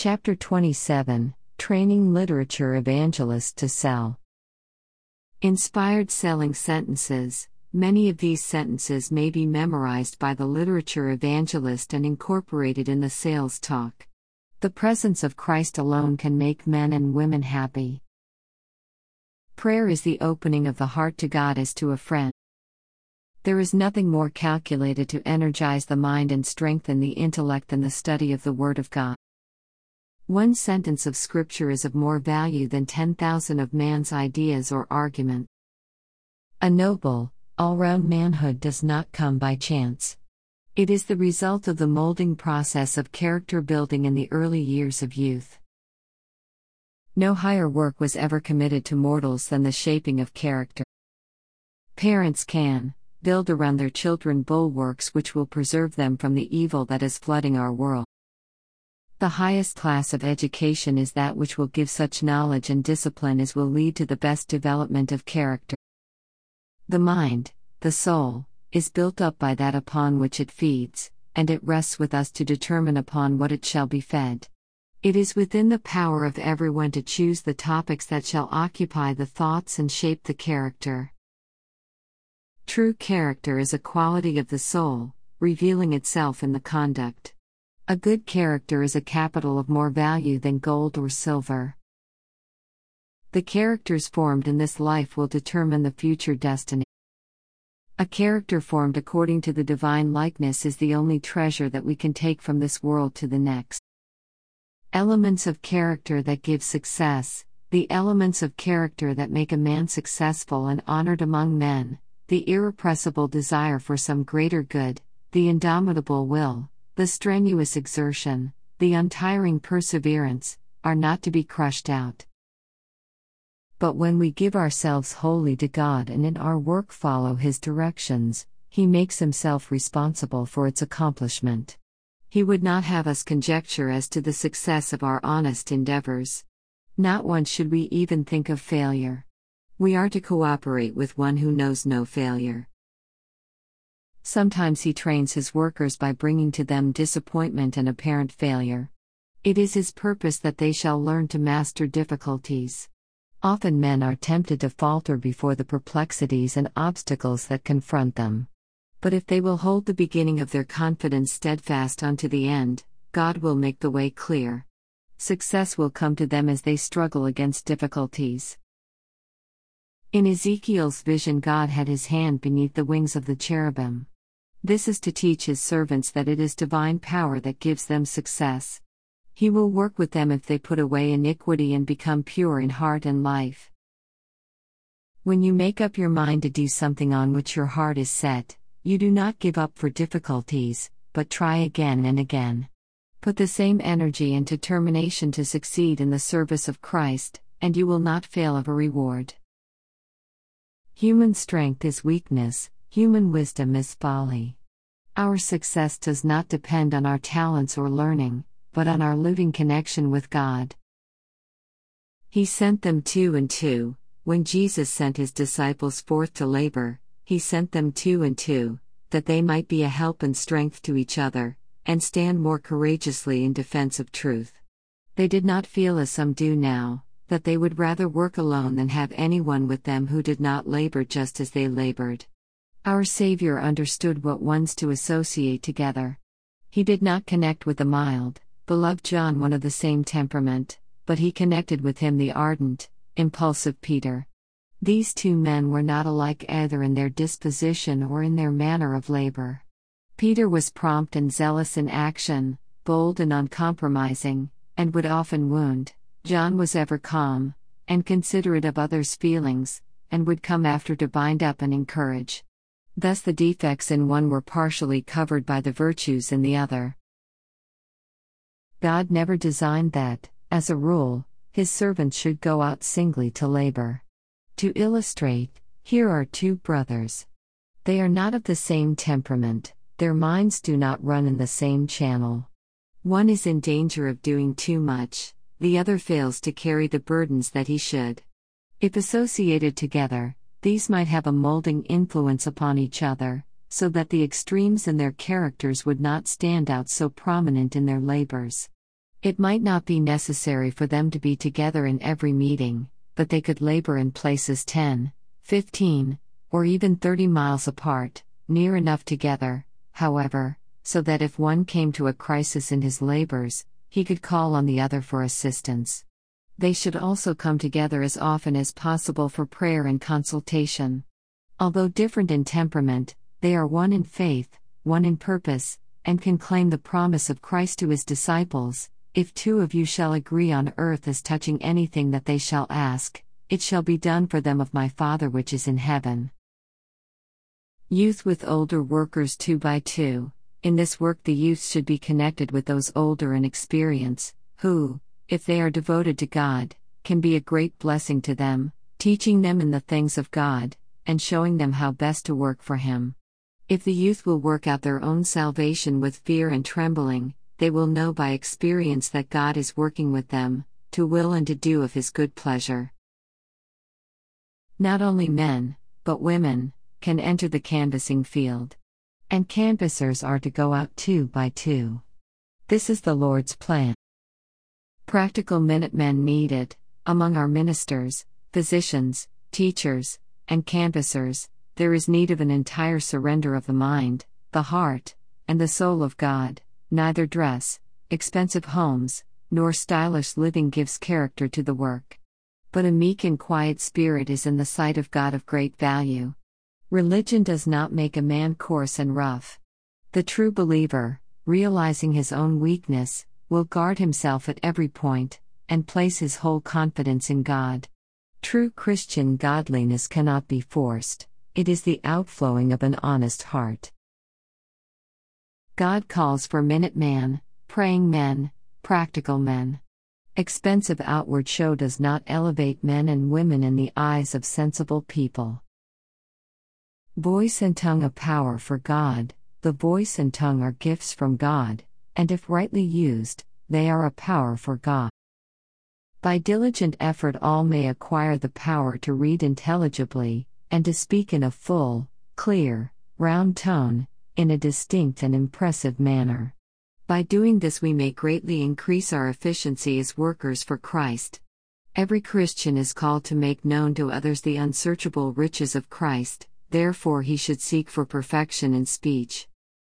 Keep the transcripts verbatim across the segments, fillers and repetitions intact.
Chapter twenty-seven, Training Literature Evangelists to Sell. Inspired selling sentences. Many of these sentences may be memorized by the literature evangelist and incorporated in the sales talk. The presence of Christ alone can make men and women happy. Prayer is the opening of the heart to God as to a friend. There is nothing more calculated to energize the mind and strengthen the intellect than the study of the Word of God. One sentence of Scripture is of more value than ten thousand of man's ideas or argument. A noble, all-round manhood does not come by chance. It is the result of the molding process of character building in the early years of youth. No higher work was ever committed to mortals than the shaping of character. Parents can build around their children bulwarks which will preserve them from the evil that is flooding our world. The highest class of education is that which will give such knowledge and discipline as will lead to the best development of character. The mind, the soul, is built up by that upon which it feeds, and it rests with us to determine upon what it shall be fed. It is within the power of everyone to choose the topics that shall occupy the thoughts and shape the character. True character is a quality of the soul, revealing itself in the conduct. A good character is a capital of more value than gold or silver. The characters formed in this life will determine the future destiny. A character formed according to the divine likeness is the only treasure that we can take from this world to the next. Elements of character that give success, the elements of character that make a man successful and honored among men, the irrepressible desire for some greater good, the indomitable will, the strenuous exertion, the untiring perseverance, are not to be crushed out. But when we give ourselves wholly to God and in our work follow His directions, He makes Himself responsible for its accomplishment. He would not have us conjecture as to the success of our honest endeavors. Not once should we even think of failure. We are to cooperate with One who knows no failure. Sometimes He trains His workers by bringing to them disappointment and apparent failure. It is His purpose that they shall learn to master difficulties. Often men are tempted to falter before the perplexities and obstacles that confront them. But if they will hold the beginning of their confidence steadfast unto the end, God will make the way clear. Success will come to them as they struggle against difficulties. In Ezekiel's vision, God had His hand beneath the wings of the cherubim. This is to teach His servants that it is divine power that gives them success. He will work with them if they put away iniquity and become pure in heart and life. When you make up your mind to do something on which your heart is set, you do not give up for difficulties, but try again and again. Put the same energy and determination to succeed in the service of Christ, and you will not fail of a reward. Human strength is weakness, human wisdom is folly. Our success does not depend on our talents or learning, but on our living connection with God. He sent them two and two. When Jesus sent His disciples forth to labor, He sent them two and two, that they might be a help and strength to each other, and stand more courageously in defense of truth. They did not feel as some do now, that they would rather work alone than have anyone with them who did not labor just as they labored. Our Savior understood what ones to associate together. He did not connect with the mild, beloved John, one of the same temperament, but He connected with him the ardent, impulsive Peter. These two men were not alike either in their disposition or in their manner of labor. Peter was prompt and zealous in action, bold and uncompromising, and would often wound. John was ever calm, and considerate of others' feelings, and would come after to bind up and encourage. Thus the defects in one were partially covered by the virtues in the other. God never designed that, as a rule, His servants should go out singly to labor. To illustrate, here are two brothers. They are not of the same temperament, their minds do not run in the same channel. One is in danger of doing too much, the other fails to carry the burdens that he should. If associated together, these might have a molding influence upon each other, so that the extremes in their characters would not stand out so prominent in their labors. It might not be necessary for them to be together in every meeting, but they could labor in places ten, fifteen, or even thirty miles apart, near enough together, however, so that if one came to a crisis in his labors, he could call on the other for assistance. They should also come together as often as possible for prayer and consultation. Although different in temperament, they are one in faith, one in purpose, and can claim the promise of Christ to his disciples: "If two of you shall agree on earth as touching anything that they shall ask, it shall be done for them of my Father which is in heaven." Youth with older workers two by two. In this work, the youth should be connected with those older in experience, who, if they are devoted to God, can be a great blessing to them, teaching them in the things of God, and showing them how best to work for Him. If the youth will work out their own salvation with fear and trembling, they will know by experience that God is working with them, to will and to do of His good pleasure. Not only men, but women, can enter the canvassing field. And canvassers are to go out two by two. This is the Lord's plan. Practical Minutemen needed. Among our ministers, physicians, teachers, and canvassers, there is need of an entire surrender of the mind, the heart, and the soul of God. Neither dress, expensive homes, nor stylish living gives character to the work. But a meek and quiet spirit is in the sight of God of great value. Religion does not make a man coarse and rough. The true believer, realizing his own weakness, will guard himself at every point, and place his whole confidence in God. True Christian godliness cannot be forced, it is the outflowing of an honest heart. God calls for Minuteman, praying men, practical men. Expensive outward show does not elevate men and women in the eyes of sensible people. Voice and tongue a power for God. The voice and tongue are gifts from God, and if rightly used, they are a power for God. By diligent effort all may acquire the power to read intelligibly, and to speak in a full, clear, round tone, in a distinct and impressive manner. By doing this we may greatly increase our efficiency as workers for Christ. Every Christian is called to make known to others the unsearchable riches of Christ. Therefore he should seek for perfection in speech.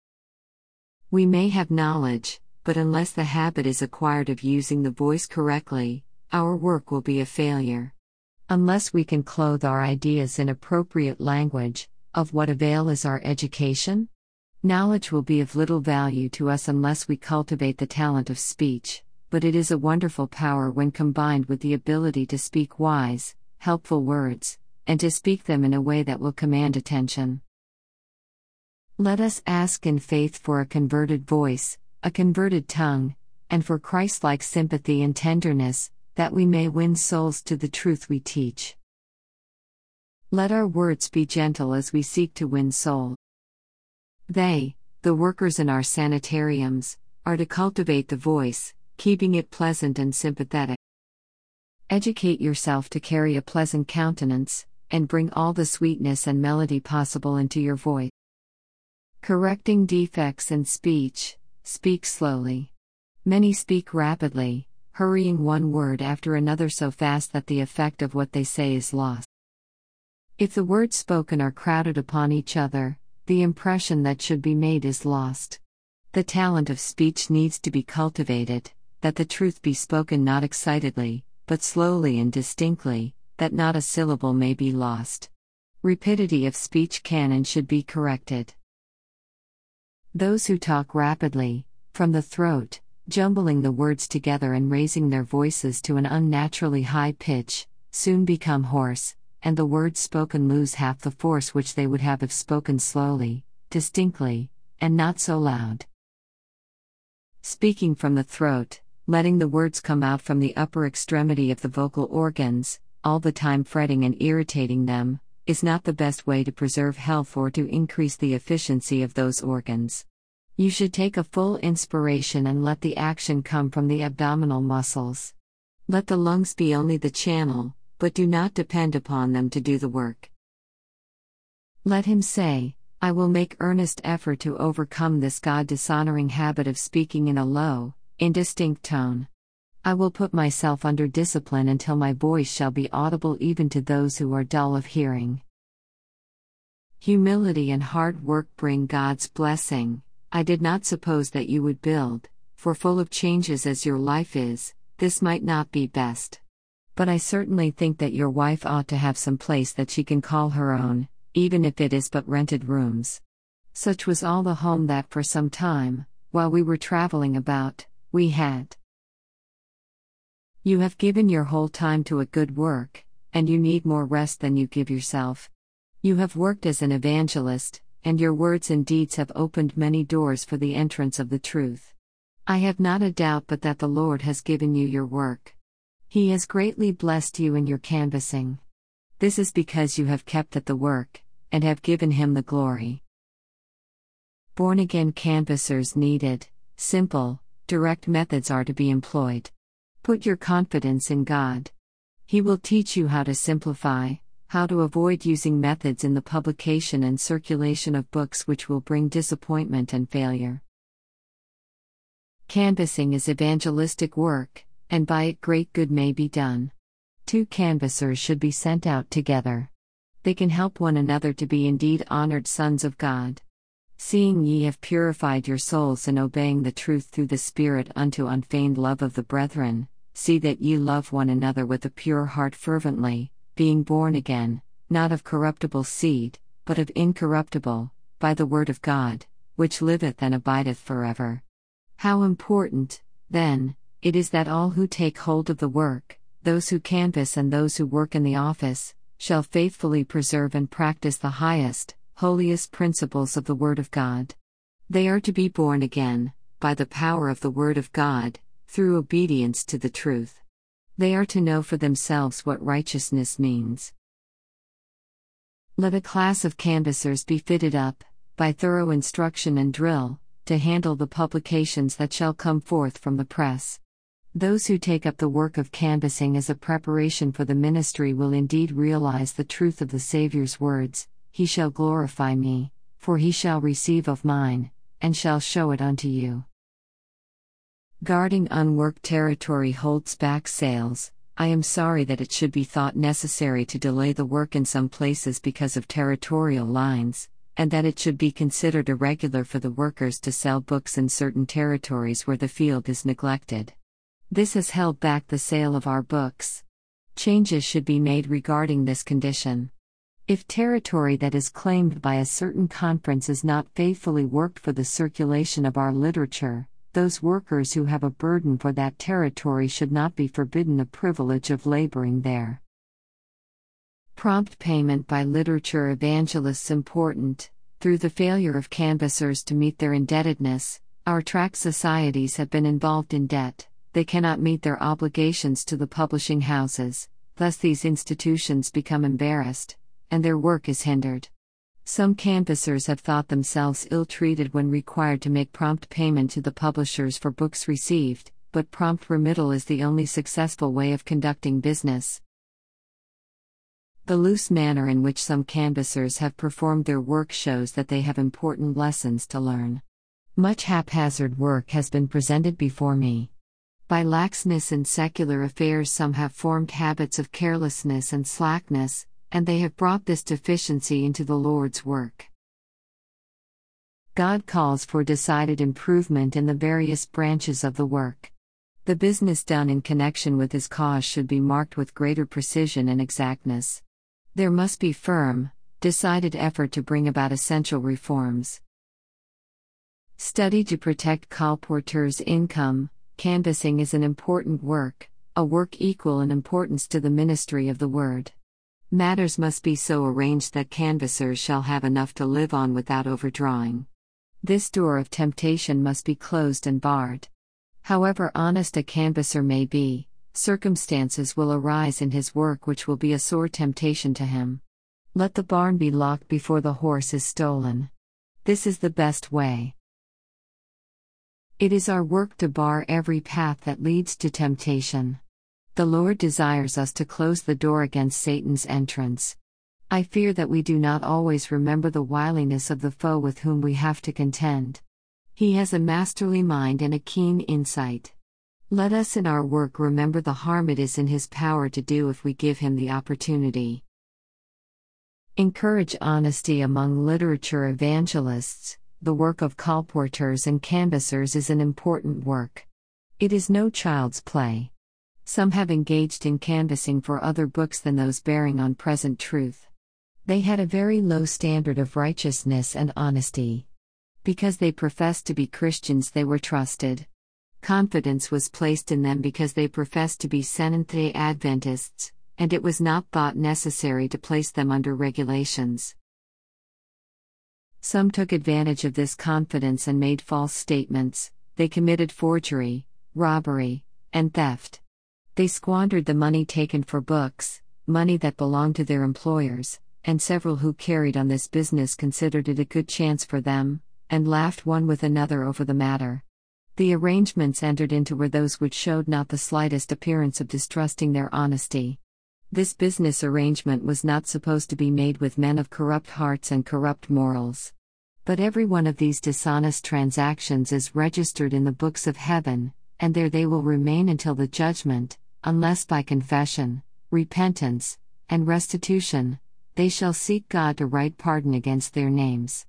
We may have knowledge, but unless the habit is acquired of using the voice correctly, our work will be a failure. Unless we can clothe our ideas in appropriate language, of what avail is our education? Knowledge will be of little value to us unless we cultivate the talent of speech, but it is a wonderful power when combined with the ability to speak wise, helpful words, and to speak them in a way that will command attention. Let us ask in faith for a converted voice, a converted tongue, and for Christ-like sympathy and tenderness, that we may win souls to the truth we teach. Let our words be gentle as we seek to win souls. They, the workers in our sanitariums, are to cultivate the voice, keeping it pleasant and sympathetic. Educate yourself to carry a pleasant countenance, and bring all the sweetness and melody possible into your voice. Correcting defects in speech, speak slowly. Many speak rapidly, hurrying one word after another so fast that the effect of what they say is lost. If the words spoken are crowded upon each other, the impression that should be made is lost. The talent of speech needs to be cultivated, that the truth be spoken not excitedly, but slowly and distinctly, that not a syllable may be lost. Rapidity of speech can and should be corrected. Those who talk rapidly, from the throat, jumbling the words together and raising their voices to an unnaturally high pitch, soon become hoarse, and the words spoken lose half the force which they would have if spoken slowly, distinctly, and not so loud. Speaking from the throat, letting the words come out from the upper extremity of the vocal organs, all the time fretting and irritating them, is not the best way to preserve health or to increase the efficiency of those organs. You should take a full inspiration and let the action come from the abdominal muscles. Let the lungs be only the channel, but do not depend upon them to do the work. Let him say, "I will make earnest effort to overcome this God-dishonoring habit of speaking in a low, Indistinct tone. I will put myself under discipline until my voice shall be audible even to those who are dull of hearing. Humility and hard work bring God's blessing. I did not suppose that you would build, for full of changes as your life is, this might not be best. But I certainly think that your wife ought to have some place that she can call her own, even if it is but rented rooms. Such was all the home that for some time, while we were traveling about, we had. You have given your whole time to a good work, and you need more rest than you give yourself. You have worked as an evangelist, and your words and deeds have opened many doors for the entrance of the truth. I have not a doubt but that the Lord has given you your work. He has greatly blessed you in your canvassing. This is because you have kept at the work, and have given Him the glory. Born-again canvassers needed, simple, direct methods are to be employed. Put your confidence in God. He will teach you how to simplify, how to avoid using methods in the publication and circulation of books which will bring disappointment and failure. Canvassing is evangelistic work, and by it great good may be done. Two canvassers should be sent out together. They can help one another to be indeed honored sons of God. Seeing ye have purified your souls in obeying the truth through the Spirit unto unfeigned love of the brethren, see that ye love one another with a pure heart fervently, being born again, not of corruptible seed, but of incorruptible, by the word of God, which liveth and abideth forever. How important, then, it is that all who take hold of the work, those who canvass and those who work in the office, shall faithfully preserve and practice the highest, holiest principles of the Word of God. They are to be born again, by the power of the Word of God, through obedience to the truth. They are to know for themselves what righteousness means. Let a class of canvassers be fitted up, by thorough instruction and drill, to handle the publications that shall come forth from the press. Those who take up the work of canvassing as a preparation for the ministry will indeed realize the truth of the Saviour's words, He shall glorify me, for he shall receive of mine, and shall show it unto you. Guarding unworked territory holds back sales. I am sorry that it should be thought necessary to delay the work in some places because of territorial lines, and that it should be considered irregular for the workers to sell books in certain territories where the field is neglected. This has held back the sale of our books. Changes should be made regarding this condition. If territory that is claimed by a certain conference is not faithfully worked for the circulation of our literature, those workers who have a burden for that territory should not be forbidden the privilege of laboring there. Prompt payment by literature evangelists important. Through the failure of canvassers to meet their indebtedness, our tract societies have been involved in debt. They cannot meet their obligations to the publishing houses, thus these institutions become embarrassed, and their work is hindered. Some canvassers have thought themselves ill-treated when required to make prompt payment to the publishers for books received, but prompt remittal is the only successful way of conducting business. The loose manner in which some canvassers have performed their work shows that they have important lessons to learn. Much haphazard work has been presented before me. By laxness in secular affairs some have formed habits of carelessness and slackness, and they have brought this deficiency into the Lord's work. God calls for decided improvement in the various branches of the work. The business done in connection with His cause should be marked with greater precision and exactness. There must be firm, decided effort to bring about essential reforms. Study to protect colporteurs' income. Canvassing is an important work, a work equal in importance to the ministry of the Word. Matters must be so arranged that canvassers shall have enough to live on without overdrawing. This door of temptation must be closed and barred. However honest a canvasser may be, circumstances will arise in his work which will be a sore temptation to him. Let the barn be locked before the horse is stolen. This is the best way. It is our work to bar every path that leads to temptation. The Lord desires us to close the door against Satan's entrance. I fear that we do not always remember the wiliness of the foe with whom we have to contend. He has a masterly mind and a keen insight. Let us in our work remember the harm it is in his power to do if we give him the opportunity. Encourage honesty among literature evangelists. The work of colporteurs and canvassers is an important work. It is no child's play. Some have engaged in canvassing for other books than those bearing on present truth. They had a very low standard of righteousness and honesty. Because they professed to be Christians, they were trusted. Confidence was placed in them because they professed to be Seventh-day Adventists, and it was not thought necessary to place them under regulations. Some took advantage of this confidence and made false statements. They committed forgery, robbery, and theft. They squandered the money taken for books, money that belonged to their employers, and several who carried on this business considered it a good chance for them, and laughed one with another over the matter. The arrangements entered into were those which showed not the slightest appearance of distrusting their honesty. This business arrangement was not supposed to be made with men of corrupt hearts and corrupt morals. But every one of these dishonest transactions is registered in the books of heaven, and there they will remain until the judgment, unless by confession, repentance, and restitution, they shall seek God to write pardon against their names.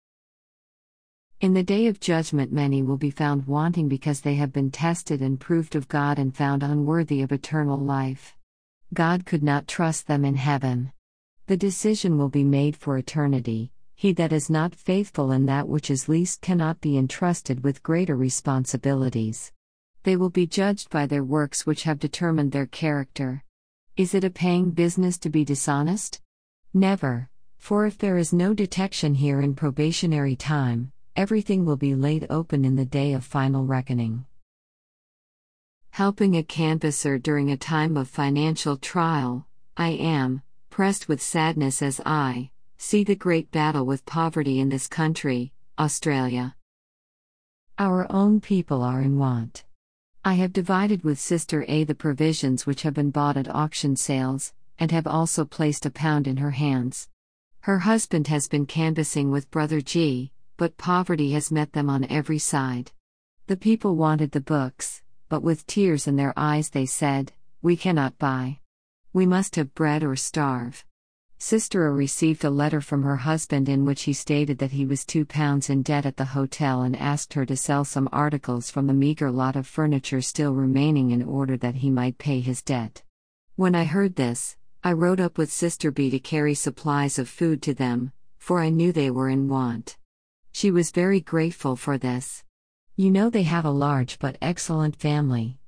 In the day of judgment many will be found wanting because they have been tested and proved of God and found unworthy of eternal life. God could not trust them in heaven. The decision will be made for eternity. He that is not faithful in that which is least cannot be entrusted with greater responsibilities. They will be judged by their works which have determined their character. Is it a paying business to be dishonest? Never, for if there is no detection here in probationary time, everything will be laid open in the day of final reckoning. Helping a canvasser during a time of financial trial. I am pressed with sadness as I see the great battle with poverty in this country, Australia. Our own people are in want. I have divided with Sister A the provisions which have been bought at auction sales, and have also placed a pound in her hands. Her husband has been canvassing with Brother G, but poverty has met them on every side. The people wanted the books, but with tears in their eyes they said, "We cannot buy. We must have bread or starve." Sister A received a letter from her husband in which he stated that he was two pounds in debt at the hotel and asked her to sell some articles from the meager lot of furniture still remaining in order that he might pay his debt. When I heard this, I rode up with Sister B to carry supplies of food to them, for I knew they were in want. She was very grateful for this. You know they have a large but excellent family.